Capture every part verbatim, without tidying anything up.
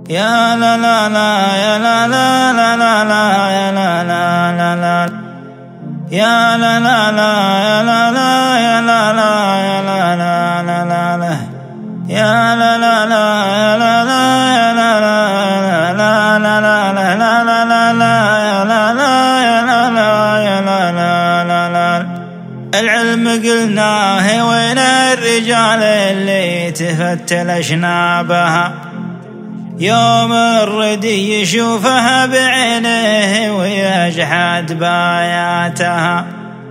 يا لا لا لا يا لا لا لا لا لا يا لا لا لا لا يا لا لا لا يا لا لا يا لا لا يا لا لا لا لا لا يا لا لا لا يا لا لا يا لا لا لا لا لا لا لا لا لا يا لا لا يا لا لا يا لا لا لا لا. العلم قلناه وين الرجال اللي تفتل أشنابها يوم الردي يشوفها بعينه ويجحد باياتها،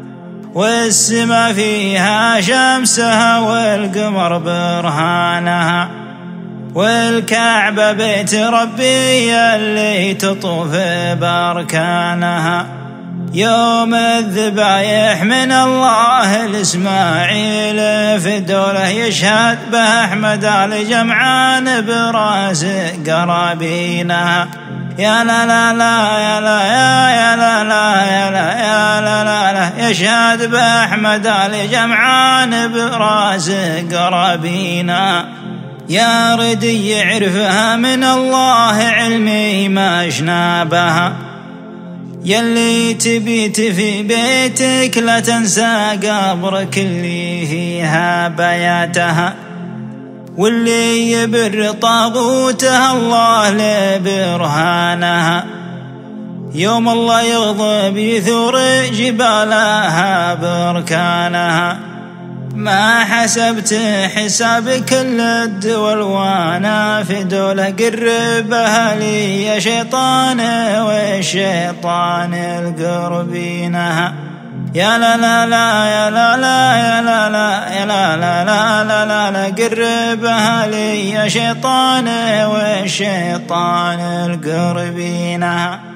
والسما فيها شمسها والقمر برهانها، والكعبة بيت ربي اللي تطوف باركانها. يوم الذبايح من الله الإسماعيل في الدولة يشهد به أحمد آل جمعان براس قرابينها. يا لا لا لا يا لا يا يا لا لا يا لا يا لا لا لا يشهد به أحمد آل جمعان براس قرابينها. يا ردي يعرفها من الله علمي ما أشنابها، يلي تبيت في بيتك لا تنسى قبرك اللي فيها بياتها، واللي يبر طاغوتها الله لبرهانها. يوم الله يغضب يثور جبالها بركانها، ما حسبت حساب كل الدول وانا في دولة قربها لي يا شيطان والشيطان القربينها. يا لا لا لا يا لا لا يا لا لا يا لا لا لا لا لا لا قربها لي يا شيطان والشيطان القربينها.